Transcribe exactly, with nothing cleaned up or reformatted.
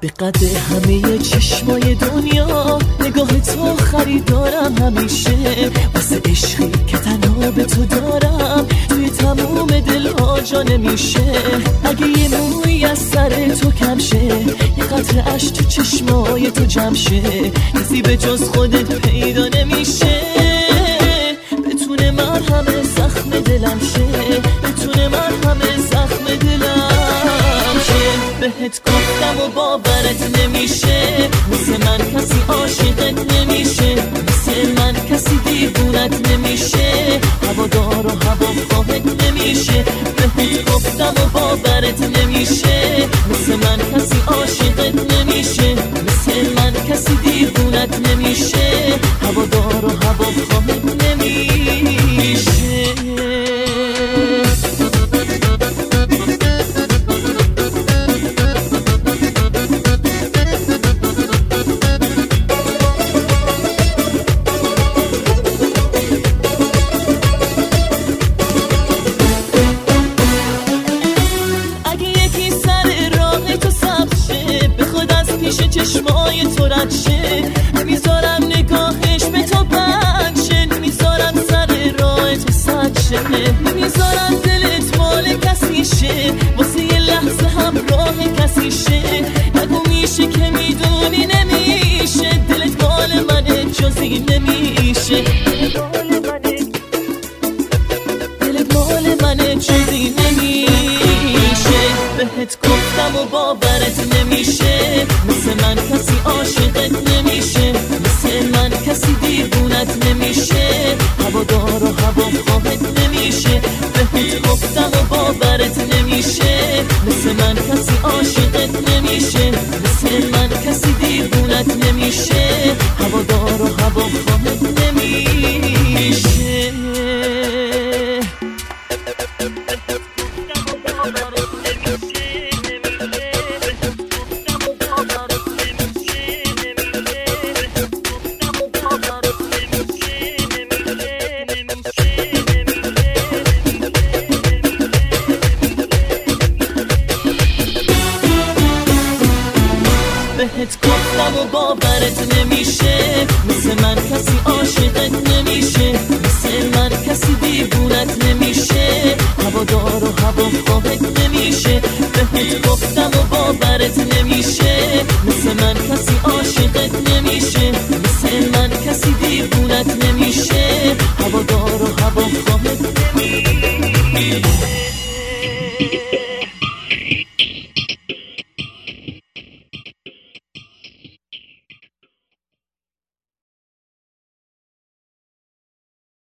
به قد همه چشمای دنیا نگاه تو خریدارم همیشه، واسه عشقی که تنها به تو دارم توی تموم دلها جا نمیشه. اگه یه موی از سر تو کم شه، یه قطره اش تو چشمای تو جمع شه، کسی به جز خودت پیدا نمیشه. بتونه مرهم زخم دلم شه، بتونه مرهم زخم دلم شه. بهت گفتم و باورت نمیشه، مثل من کسی عاشقت نمیشه، مثل من کسی دیوونت نمیشه، هوادار و هواخواهت نمیشه. بهت گفتم و باورت نمیشه، مثل من کسی عاشقت نمیشه، مثل من کسی دیوونت نمیشه، هوادار و هواخواهت نمیشه. چشمای تو رد شه، نمیذارم نگاهش به تو بند شه، نمیذارم سر راه تو سد شه، نمیذارم دلت مال کسی شه، واسه یه لحظه همراه کسی شه. نگو میشه که میدونی نمیشه، دلت مال منه جزی نمیشه، دلت مال منه جزی نمیشه. بهت گفتم و باورت نمیشه، مثل من کسی عاشقت نمیشه، مثل من کسی دیوونت نمیشه، هوادار و هواخواهت نمیشه. بهت گفتم و باورت نمیشه، مثل من کسی عاشقت نمیشه، مثل من کسی دیوونت نمیشه، هوادار و هواخواهت نمیشه. بهت گفتم و باورت نمیشه، مثل من کسی عاشقت نمیشه، مثل من کسی دیوونت نمیشه، هوادار و هواخواهت نمیشه. بهت گفتم و باورت نمیشه، مثل من کسی عاشقت نمیشه،